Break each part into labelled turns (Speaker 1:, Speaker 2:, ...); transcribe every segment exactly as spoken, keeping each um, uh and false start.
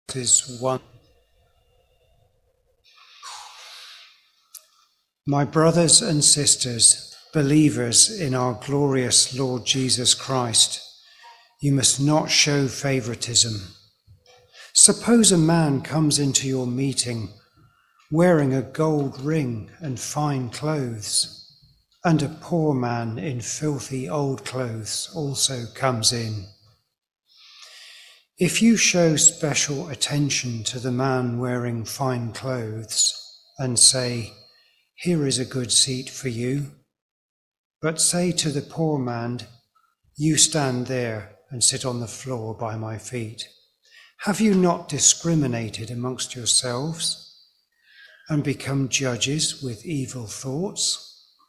Speaker 1: is one. My brothers and sisters, believers in our glorious Lord Jesus Christ, you must not show favoritism. Suppose a man comes into your meeting wearing a gold ring and fine clothes, and a poor man in filthy old clothes also comes in. If you show special attention to the man wearing fine clothes and say, "Here is a good seat for you," but say to the poor man, "You stand there and sit on the floor by my feet," have you not discriminated amongst yourselves and become judges with evil thoughts?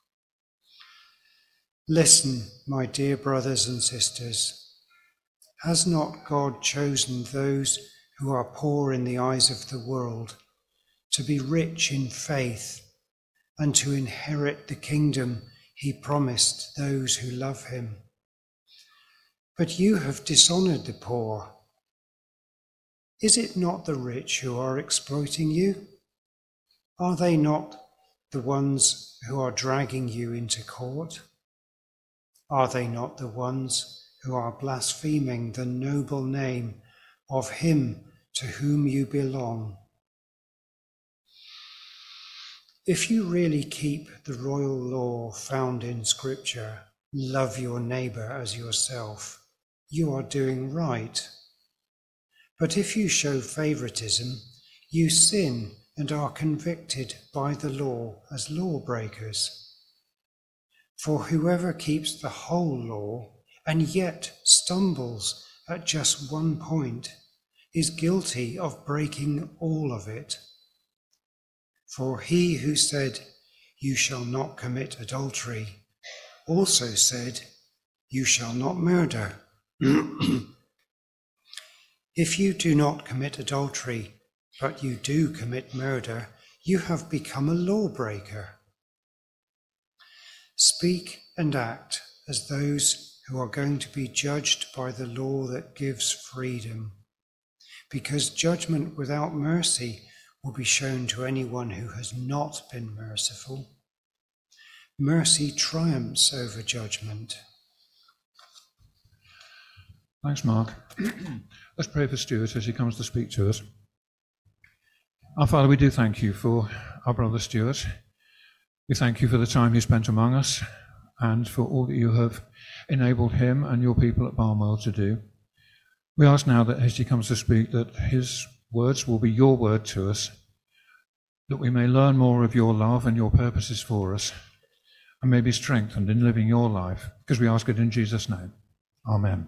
Speaker 1: Listen, my dear brothers and sisters. Has not God chosen those who are poor in the eyes of the world to be rich in faith and to inherit the kingdom he promised those who love him? But you have dishonored the poor. Is it not the rich who are exploiting you? Are they not the ones who are dragging you into court? Are they not the ones who are blaspheming the noble name of him to whom you belong? If you really keep the royal law found in Scripture, love your neighbour as yourself, you are doing right. But if you show favoritism, you sin and are convicted by the law as lawbreakers. For whoever keeps the whole law and yet stumbles at just one point is guilty of breaking all of it. For he who said, "You shall not commit adultery," also said, "You shall not murder." If you do not commit adultery, but you do commit murder, you have become a lawbreaker. Speak and act as those who are going to be judged by the law that gives freedom, because judgment without mercy will be shown to anyone who has not been merciful. Mercy triumphs over judgment.
Speaker 2: Thanks, Mark. Let's pray for Stuart as he comes to speak to us. Our Father, we do thank you for our brother Stuart. We thank you for the time he spent among us and for all that you have enabled him and your people at Barnwell to do. We ask now that as he comes to speak, that his words will be your word to us, that we may learn more of your love and your purposes for us, and may be strengthened in living your life, because we ask it in Jesus' name. Amen.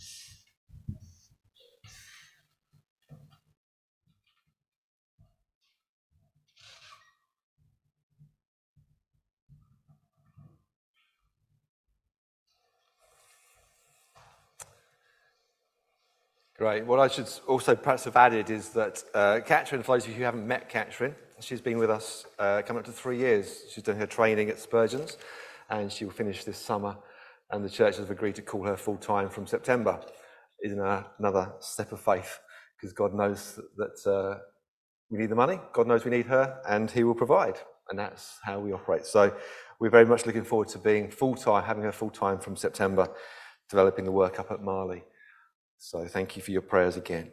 Speaker 3: Great. What I should also perhaps have added is that uh, Catherine, for those of you who haven't met Catherine, she's been with us uh, coming up to three years. She's done her training at Spurgeon's, and she will finish this summer, and the church has agreed to call her full-time from September. Is another step of faith, because God knows that uh, we need the money, God knows we need her, and he will provide, and that's how we operate. So we're very much looking forward to being full-time, having her full-time from September, developing the work up at Marley. So thank you for your prayers again.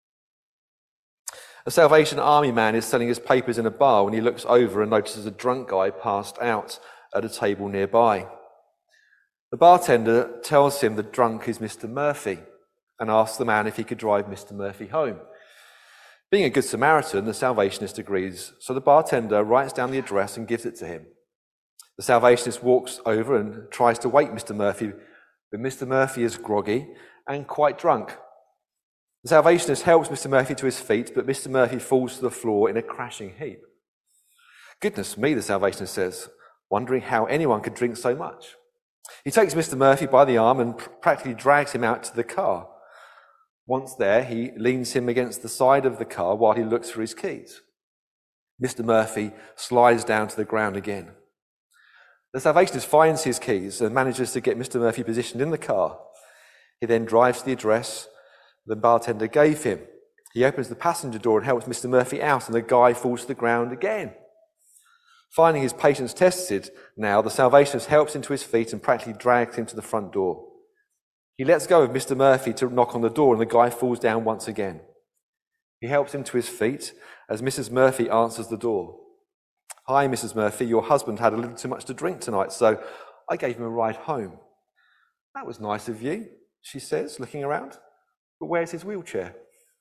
Speaker 3: A Salvation Army man is selling his papers in a bar when he looks over and notices a drunk guy passed out at a table nearby. The bartender tells him the drunk is Mister Murphy and asks the man if he could drive Mister Murphy home. Being a good Samaritan, the Salvationist agrees, so the bartender writes down the address and gives it to him. The Salvationist walks over and tries to wake Mister Murphy, but Mister Murphy is groggy and quite drunk. The Salvationist helps Mister Murphy to his feet, but Mister Murphy falls to the floor in a crashing heap. "Goodness me," the Salvationist says, wondering how anyone could drink so much. He takes Mister Murphy by the arm and pr- practically drags him out to the car. Once there, he leans him against the side of the car while he looks for his keys. Mister Murphy slides down to the ground again. The Salvationist finds his keys and manages to get Mister Murphy positioned in the car. He then drives to the address the bartender gave him. He opens the passenger door and helps Mister Murphy out, and the guy falls to the ground again. Finding his patience tested now, the Salvationist helps him to his feet and practically drags him to the front door. He lets go of Mister Murphy to knock on the door, and the guy falls down once again. He helps him to his feet as Missus Murphy answers the door. "Hi, Missus Murphy, your husband had a little too much to drink tonight, so I gave him a ride home." "That was nice of you," she says, looking around. "But where's his wheelchair?"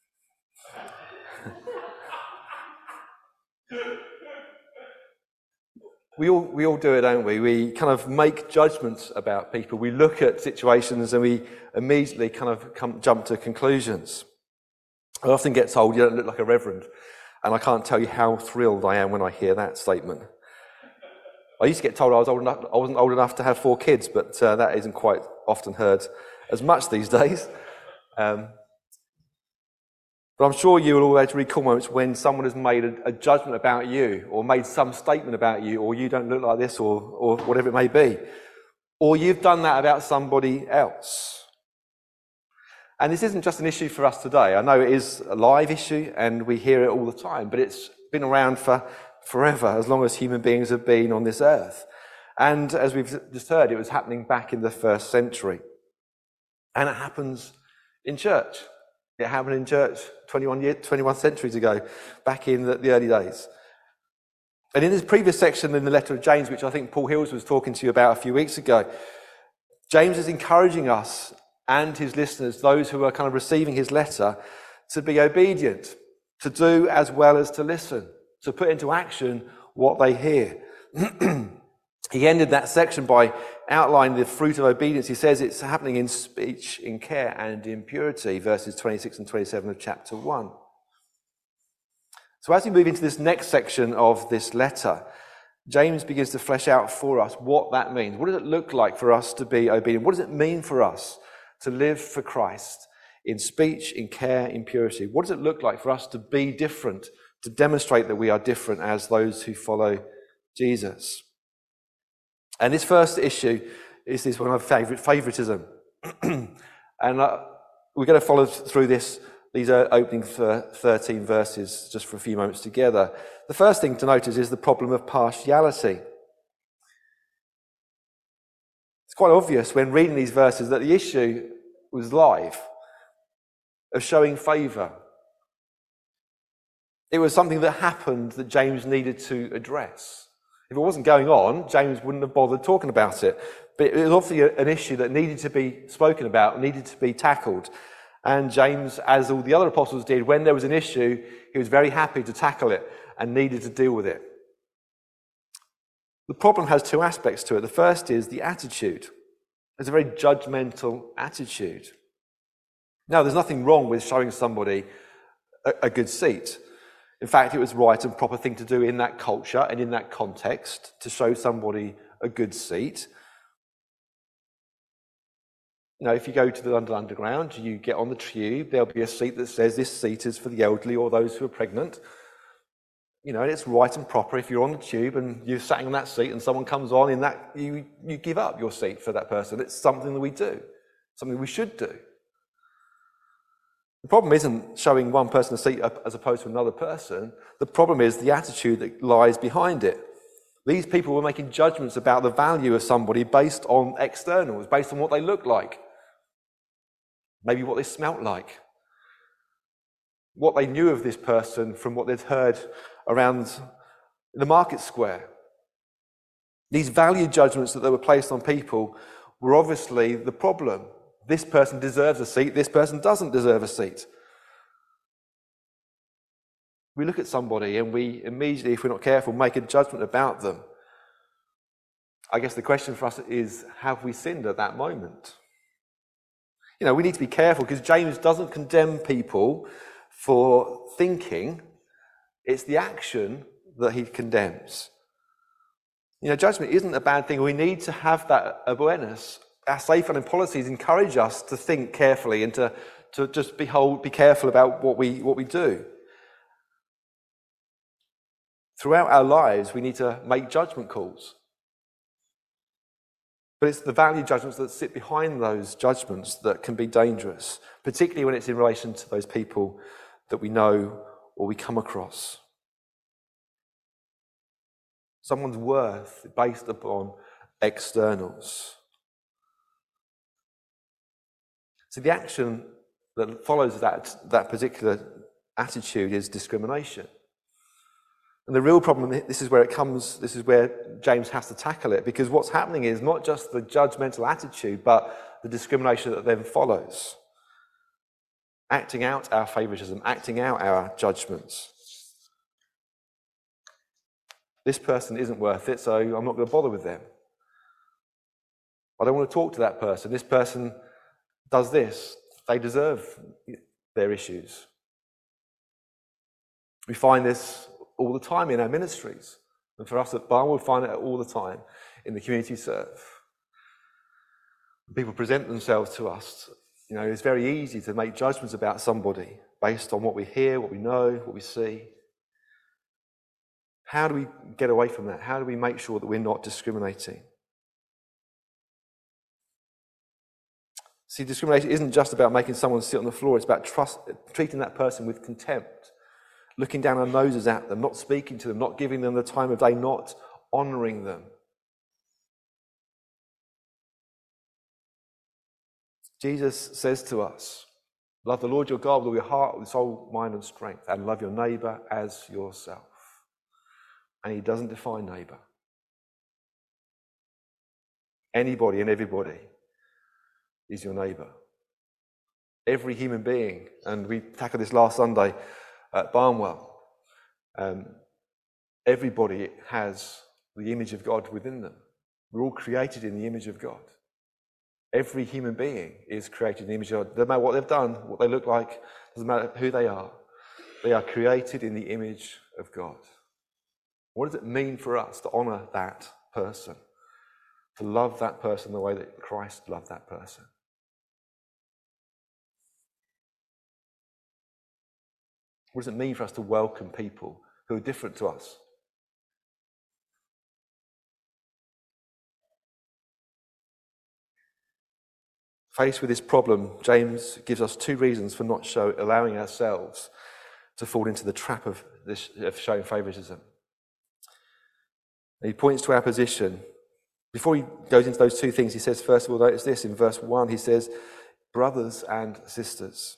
Speaker 3: We all, we all do it, don't we? We kind of make judgments about people. We look at situations and we immediately kind of come, jump to conclusions. I often get told, "You don't look like a reverend." And I can't tell you how thrilled I am when I hear that statement. I used to get told I was old enough, I wasn't old enough to have four kids, but uh, that isn't quite often heard as much these days. Um, But I'm sure you will always recall moments when someone has made a, a judgment about you, or made some statement about you, or you don't look like this, or, or whatever it may be. Or you've done that about somebody else. And this isn't just an issue for us today. I know it is a live issue, and we hear it all the time, but it's been around for forever, as long as human beings have been on this earth. And as we've just heard, it was happening back in the first century. And it happens in church. It happened in church twenty-one, year, twenty-one centuries ago, back in the, the early days. And in this previous section in the letter of James, which I think Paul Hills was talking to you about a few weeks ago, James is encouraging us and his listeners, those who are kind of receiving his letter, to be obedient, to do as well as to listen, to put into action what they hear. He ended that section by outlining the fruit of obedience. He says it's happening in speech, in care, and in purity, verses twenty-six and twenty-seven of chapter one. So as we move into this next section of this letter, James begins to flesh out for us what that means. What does it look like for us to be obedient? What does it mean for us to live for Christ in speech, in care, in purity? What does it look like for us to be different, to demonstrate that we are different as those who follow Jesus? And this first issue is this one of favourite, favouritism. and uh, we're going to follow through this, these are opening thirteen verses just for a few moments together. The first thing to notice is the problem of partiality. It's quite obvious when reading these verses that the issue was live, of showing favour. It was something that happened that James needed to address. If it wasn't going on, James wouldn't have bothered talking about it. But it was obviously an issue that needed to be spoken about, needed to be tackled. And James, as all the other apostles did, when there was an issue, he was very happy to tackle it and needed to deal with it. The problem has two aspects to it. The first is the attitude. It's a very judgmental attitude. Now, there's nothing wrong with showing somebody a, a good seat. In fact, it was right and proper thing to do in that culture and in that context to show somebody a good seat. You know, if you go to the London Underground, you get on the tube, there'll be a seat that says this seat is for the elderly or those who are pregnant. You know, and it's right and proper if you're on the tube and you're sat in that seat and someone comes on in that, you, you give up your seat for that person. It's something that we do, something we should do. The problem isn't showing one person a seat as opposed to another person. The problem is the attitude that lies behind it. These people were making judgments about the value of somebody based on externals, based on what they look like, maybe what they smelt like, what they knew of this person from what they'd heard around the market square. These value judgments that they were placed on people were obviously the problem. This person deserves a seat, this person doesn't deserve a seat. We look at somebody and we immediately, if we're not careful, make a judgment about them. I guess the question for us is, have we sinned at that moment? You know, we need to be careful because James doesn't condemn people for thinking. It's the action that he condemns. You know, judgment isn't a bad thing. We need to have that awareness. Our safeguarding policies encourage us to think carefully and to, to just behold, be careful about what we what we do. Throughout our lives, we need to make judgment calls. But it's the value judgments that sit behind those judgments that can be dangerous, particularly when it's in relation to those people that we know or we come across. Someone's worth based upon externals. So the action that follows that, that particular attitude is discrimination. And the real problem, this is where it comes, this is where James has to tackle it, because what's happening is not just the judgmental attitude, but the discrimination that then follows. Acting out our favoritism, acting out our judgments. This person isn't worth it, so I'm not going to bother with them. I don't want to talk to that person. This person does this. They deserve their issues. We find this all the time in our ministries. And for us at Barn, we find it all the time in the community serve. People present themselves to us. You know, it's very easy to make judgments about somebody based on what we hear, what we know, what we see. How do we get away from that? How do we make sure that we're not discriminating? See, discrimination isn't just about making someone sit on the floor. It's about trust, treating that person with contempt, looking down our noses at them, not speaking to them, not giving them the time of day, not honouring them. Jesus says to us, love the Lord your God with all your heart, with soul, mind and strength, and love your neighbour as yourself. And he doesn't define neighbour. Anybody and everybody is your neighbour. Every human being, and we tackled this last Sunday at Barnwell, um, everybody has the image of God within them. We're all created in the image of God. Every human being is created in the image of God. Doesn't matter what they've done, what they look like, doesn't matter who they are. They are created in the image of God. What does it mean for us to honour that person? To love that person the way that Christ loved that person? What does it mean for us to welcome people who are different to us? Faced with this problem, James gives us two reasons for not show, allowing ourselves to fall into the trap of, this, of showing favouritism. He points to our position. Before he goes into those two things, he says, first of all, notice this, in verse one, he says, brothers and sisters.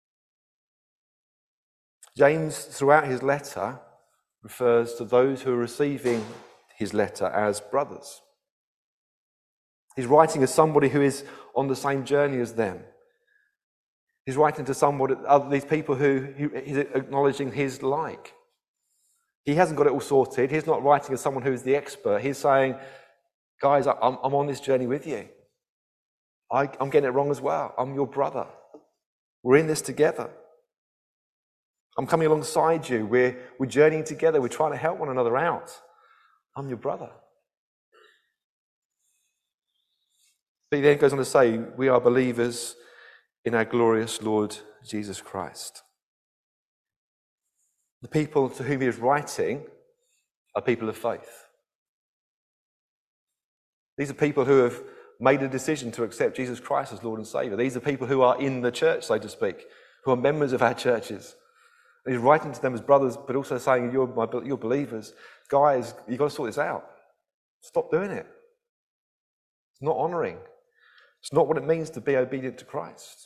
Speaker 3: James, throughout his letter, refers to those who are receiving his letter as brothers. He's writing as somebody who is on the same journey as them. He's writing to somebody, these people who, who he's acknowledging his like. He hasn't got it all sorted. He's not writing as someone who's the expert. He's saying, guys, I'm, I'm on this journey with you. I, I'm getting it wrong as well. I'm your brother. We're in this together. I'm coming alongside you. We're, we're journeying together. We're trying to help one another out. I'm your brother. But he then goes on to say, we are believers in our glorious Lord Jesus Christ. The people to whom he is writing are people of faith. These are people who have made a decision to accept Jesus Christ as Lord and Saviour. These are people who are in the church, so to speak, who are members of our churches. And he's writing to them as brothers, but also saying, you're, my, you're believers. Guys, you've got to sort this out. Stop doing it. It's not honouring. It's not what it means to be obedient to Christ.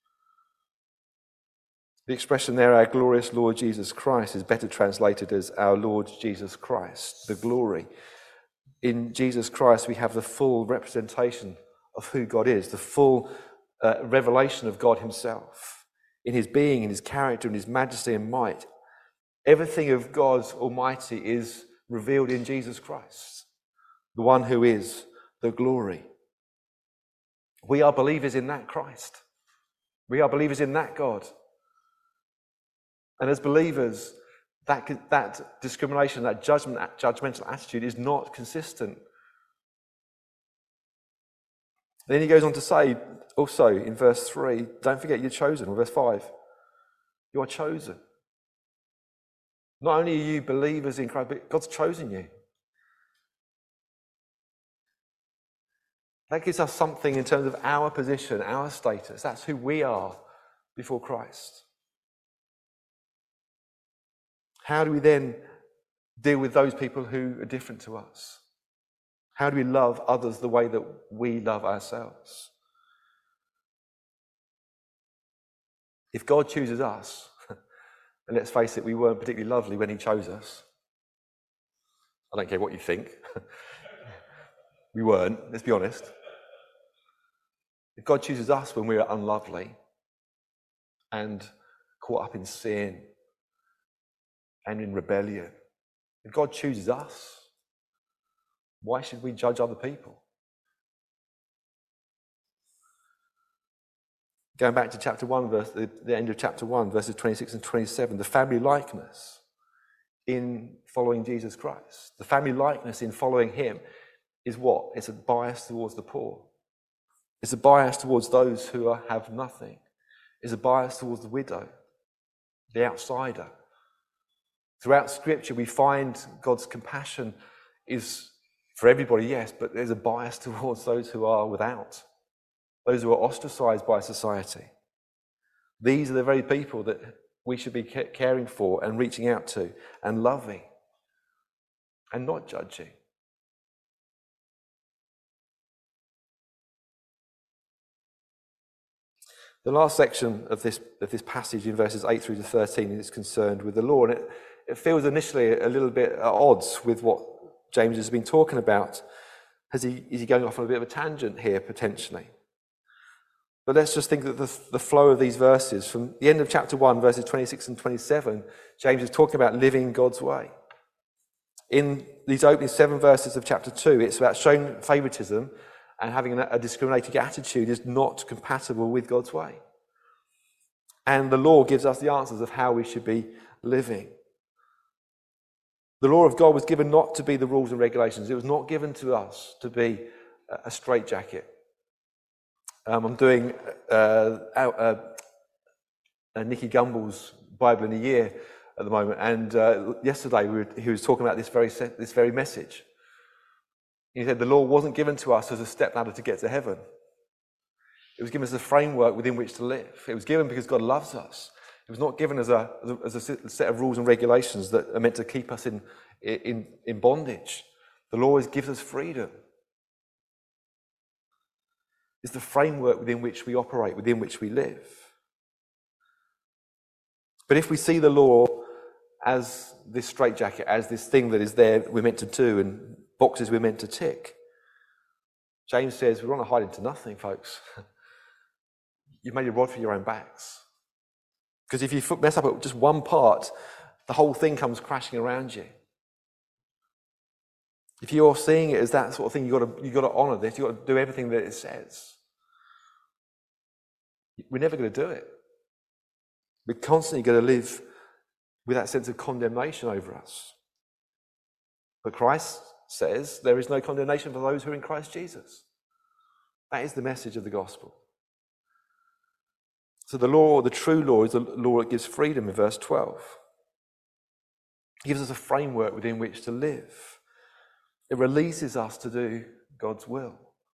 Speaker 3: The expression there, our glorious Lord Jesus Christ, is better translated as our Lord Jesus Christ, the glory. In Jesus Christ, we have the full representation of who God is, the full uh, revelation of God himself, in his being, in his character, in his majesty and might. Everything of God's Almighty is revealed in Jesus Christ, the one who is the glory. We are believers in that Christ. We are believers in that God. And as believers, that, that discrimination, that judgment, that judgmental attitude is not consistent. Then he goes on to say, also in verse three, don't forget you're chosen, or verse five, you are chosen. Not only are you believers in Christ, but God's chosen you. That gives us something in terms of our position, our status. That's who we are before Christ. how do we then deal with those people who are different to us? How do we love others the way that we love ourselves? If God chooses us, and let's face it, we weren't particularly lovely when he chose us. I don't care what you think. We weren't, let's be honest. If God chooses us when we're unlovely and caught up in sin and in rebellion, if God chooses us, why should we judge other people? Going back to chapter one, verse, the, the end of chapter one, verses twenty-six and twenty-seven, the family likeness in following Jesus Christ. The family likeness in following him is what? It's a bias towards the poor. It's a bias towards those who are, have nothing. It's a bias towards the widow, the outsider. Throughout Scripture, we find God's compassion is for everybody, yes, but there's a bias towards those who are without, those who are ostracized by society. These are the very people that we should be caring for and reaching out to and loving and not judging. The last section of this, of this passage in verses eight through to thirteen is concerned with the law, and it, it feels initially a little bit at odds with what James has been talking about. Has he, is he going off on a bit of a tangent here, potentially? But let's just think that the, the flow of these verses, from the end of chapter one, verses twenty-six and twenty-seven, James is talking about living God's way. In these opening seven verses of chapter two, it's about showing favoritism and having a discriminating attitude is not compatible with God's way. And the law gives us the answers of how we should be living. The law of God was given not to be the rules and regulations. It was not given to us to be a straitjacket. Um, I'm doing uh, uh, uh, Nicky Gumbel's Bible in a Year at the moment, and uh, yesterday we were, he was talking about this very this very message. He said the law wasn't given to us as a stepladder to get to heaven. It was given as a framework within which to live. It was given because God loves us. It was not given as a, as a set of rules and regulations that are meant to keep us in, in, in bondage. The law gives us freedom. It's the framework within which we operate, within which we live. But if we see the law as this straitjacket, as this thing that is there that we're meant to do and boxes we're meant to tick, James says we're on a hide into nothing, folks. You've made a rod for your own backs. Because if you mess up at just one part, the whole thing comes crashing around you. If you're seeing it as that sort of thing, you've got to, you've got to honour this, you've got to do everything that it says. We're never going to do it. We're constantly going to live with that sense of condemnation over us. But Christ says there is no condemnation for those who are in Christ Jesus. That is the message of the gospel. So the law, the true law, is the law that gives freedom in verse twelve. It gives us a framework within which to live. It releases us to do God's will.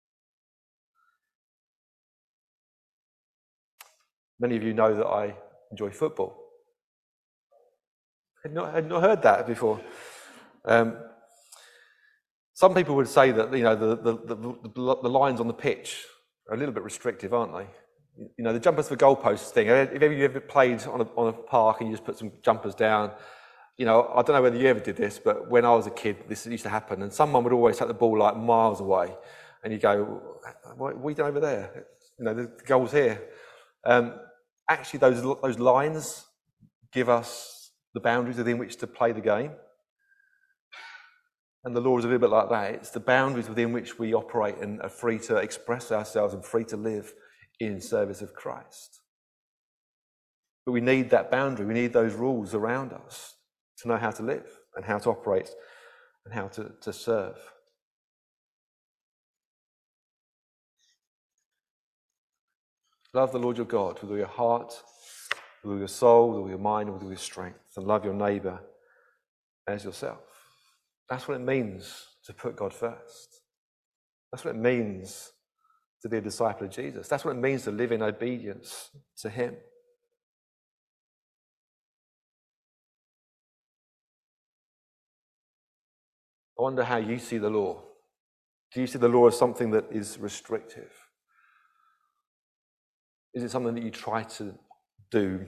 Speaker 3: Many of you know that I enjoy football. I had not, had not heard that before. Um, some people would say that, you know, the, the, the, the lines on the pitch are a little bit restrictive, aren't they? You know, the jumpers for goalposts thing. If you ever played on a, on a park and you just put some jumpers down, you know, I don't know whether you ever did this, but when I was a kid, this used to happen, and someone would always take the ball like miles away, and you go, "What are we doing over there? You know, the goal's here." Um, actually, those those lines give us the boundaries within which to play the game, and the law is a little bit like that. It's the boundaries within which we operate and are free to express ourselves and free to live in service of Christ. But we need that boundary. We need those rules around us to know how to live and how to operate and how to, to serve. Love the Lord your God with all your heart, with all your soul, with all your mind, and with all your strength, and love your neighbour as yourself. That's what it means to put God first. That's what it means to be a disciple of Jesus. That's what it means to live in obedience to him. wonder how you see the law. Do you see the law as something that is restrictive? Is it something that you try to do?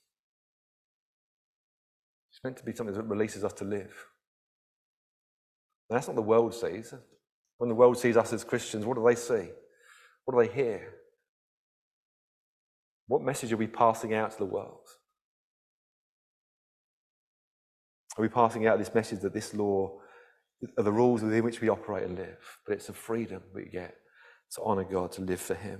Speaker 3: It's meant to be something that releases us to live. And that's not what the world sees. When the world sees us as Christians, what do they see? What do they hear? What message are we passing out to the world? Are we passing out this message that this law are the rules within which we operate and live, but it's a freedom we get to honour God, to live for him?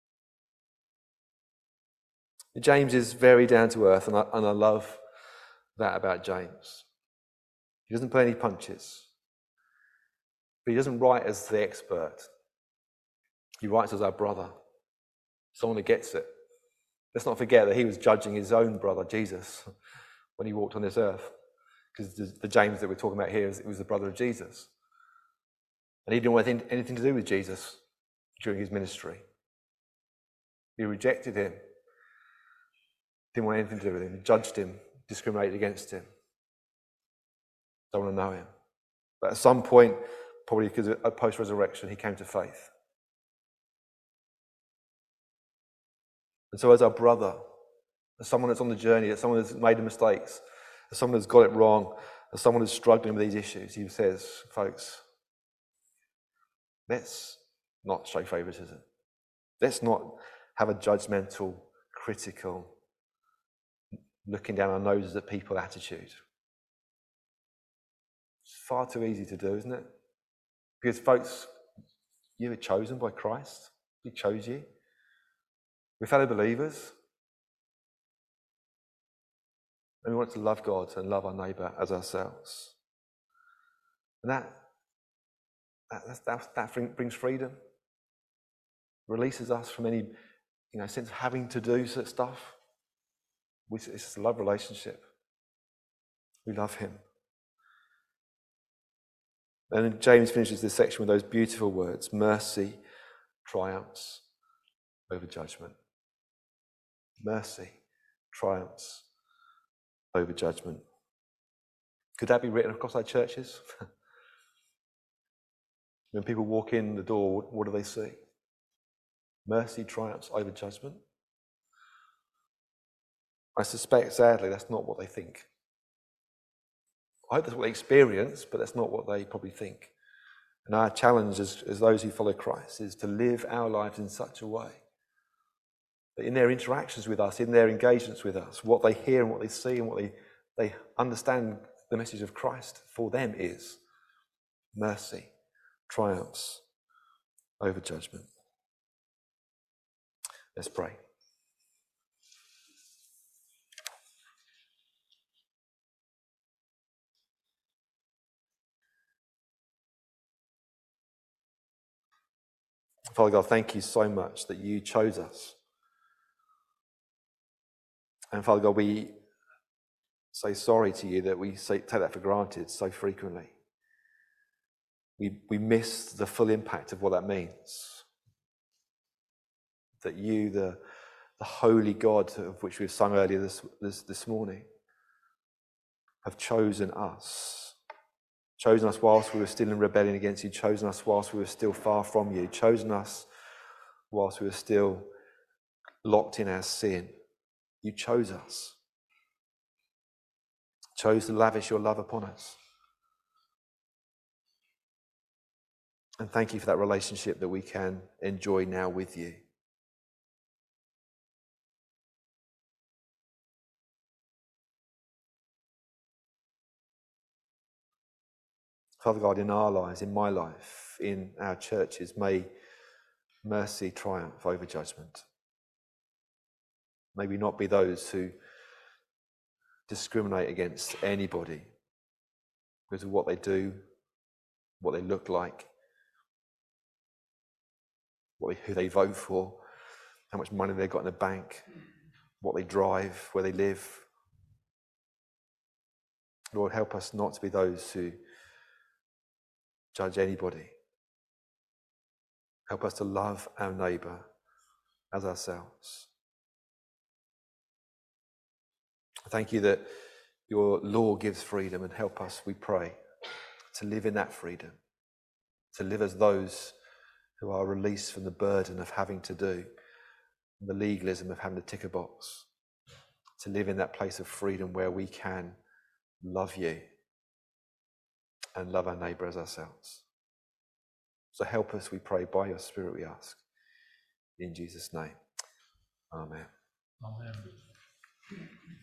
Speaker 3: James is very down to earth, and I, and I love that about James. He doesn't pull any punches, but he doesn't write as the expert. He writes as our brother, someone who gets it. Let's not forget that he was judging his own brother, Jesus, when he walked on this earth. Because the, the James that we're talking about here is, it was the brother of Jesus. And he didn't want anything, anything to do with Jesus during his ministry. He rejected him. Didn't want anything to do with him. He judged him, discriminated against him. Don't want to know him. But at some point, probably because of post-resurrection, he came to faith. And so as our brother, as someone that's on the journey, as someone that's made mistakes, as someone who's got it wrong, as someone who's struggling with these issues, he says, folks, let's not show favouritism. Let's not have a judgmental, critical, looking down our noses at people attitude. It's far too easy to do, isn't it? Because, folks, you were chosen by Christ. He chose you. We're fellow believers. And we want to love God and love our neighbour as ourselves. And that, that, that, that brings freedom. Releases us from any you know, sense of having to do such stuff. It's a love relationship. We love him. And then James finishes this section with those beautiful words: mercy triumphs over judgment. Mercy triumphs over judgment. Could that be written across our churches? When people walk in the door, what do they see? Mercy triumphs over judgment. I suspect, sadly, that's not what they think. I hope that's what they experience, but that's not what they probably think. And our challenge as, as those who follow Christ is to live our lives in such a way that in their interactions with us, in their engagements with us, what they hear and what they see and what they, they understand the message of Christ for them is mercy triumphs over judgment. Let's pray. Father God, thank you so much that you chose us. And Father God, we say sorry to you that we say, take that for granted so frequently. We, we miss the full impact of what that means. That you, the, the holy God of which we've sung earlier this, this, this morning, have chosen us. Chosen us whilst we were still in rebellion against you. Chosen us whilst we were still far from you. Chosen us whilst we were still locked in our sin. You chose us. Chose to lavish your love upon us. And thank you for that relationship that we can enjoy now with you. Father God, in our lives, in my life, in our churches, may mercy triumph over judgment. May we not be those who discriminate against anybody because of what they do, what they look like, what they, who they vote for, how much money they've got in the bank, what they drive, where they live. Lord, help us not to be those who judge anybody. Help us to love our neighbour as ourselves. Thank you that your law gives freedom, and help us, we pray, to live in that freedom, to live as those who are released from the burden of having to do, the legalism of having to tick a box, to live in that place of freedom where we can love you and love our neighbour as ourselves. So help us, we pray, by your Spirit we ask. In Jesus' name, amen.
Speaker 2: Amen.